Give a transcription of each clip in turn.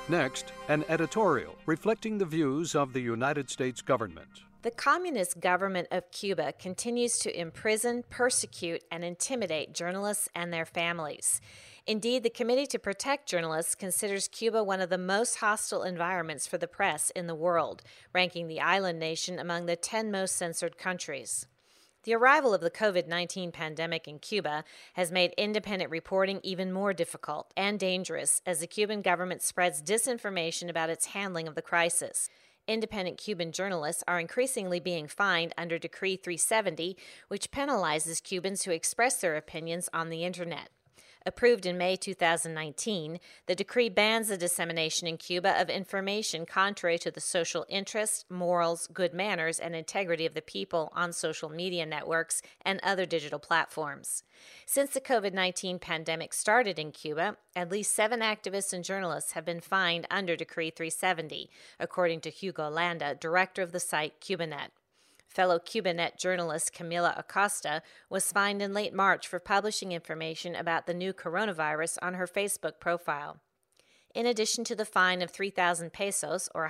Next, an editorial reflecting the views of the United States government. The communist government of Cuba continues to imprison, persecute, and intimidate journalists and their families. Indeed, the Committee to Protect Journalists considers Cuba one of the most hostile environments for the press in the world, ranking the island nation among the 10 most censored countries. The arrival of the COVID-19 pandemic in Cuba has made independent reporting even more difficult and dangerous as the Cuban government spreads disinformation about its handling of the crisis. Independent Cuban journalists are increasingly being fined under Decree 370, which penalizes Cubans who express their opinions on the Internet. Approved in May 2019, the decree bans the dissemination in Cuba of information contrary to the social interests, morals, good manners, and integrity of the people on social media networks and other digital platforms. Since the COVID-19 pandemic started in Cuba, at least 7 activists and journalists have been fined under Decree 370, according to Hugo Landa, director of the site Cubanet. Fellow Cubanet journalist Camila Acosta was fined in late March for publishing information about the new coronavirus on her Facebook profile. In addition to the fine of 3,000 pesos, or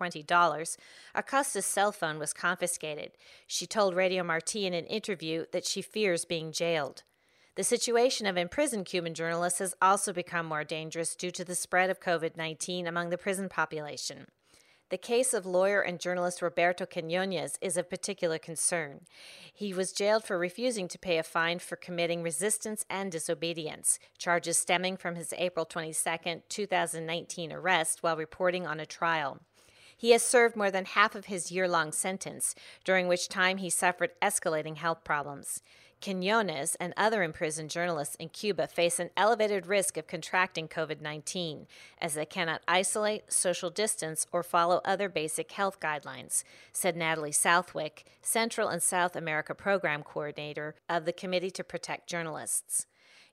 $120, Acosta's cell phone was confiscated. She told Radio Marti in an interview that she fears being jailed. The situation of imprisoned Cuban journalists has also become more dangerous due to the spread of COVID-19 among the prison population. The case of lawyer and journalist Roberto Quiñones is of particular concern. He was jailed for refusing to pay a fine for committing resistance and disobedience, charges stemming from his April 22, 2019 arrest while reporting on a trial. He has served more than half of his year-long sentence, during which time he suffered escalating health problems. Quiñones and other imprisoned journalists in Cuba face an elevated risk of contracting COVID-19, as they cannot isolate, social distance, or follow other basic health guidelines, said Natalie Southwick, Central and South America Program Coordinator of the Committee to Protect Journalists.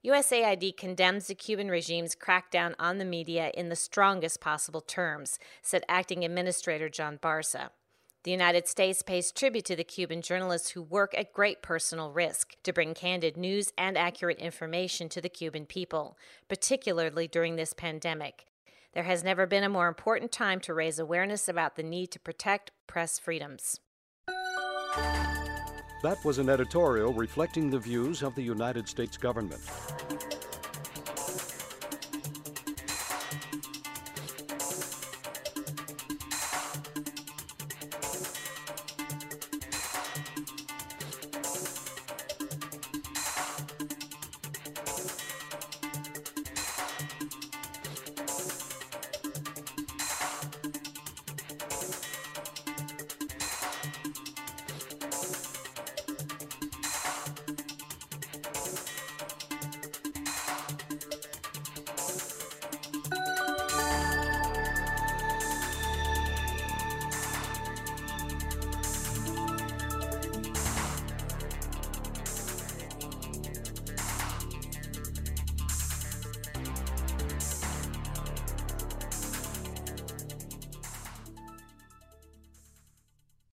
USAID condemns the Cuban regime's crackdown on the media in the strongest possible terms, said Acting Administrator John Barza. The United States pays tribute to the Cuban journalists who work at great personal risk to bring candid news and accurate information to the Cuban people, particularly during this pandemic. There has never been a more important time to raise awareness about the need to protect press freedoms. That was an editorial reflecting the views of the United States government.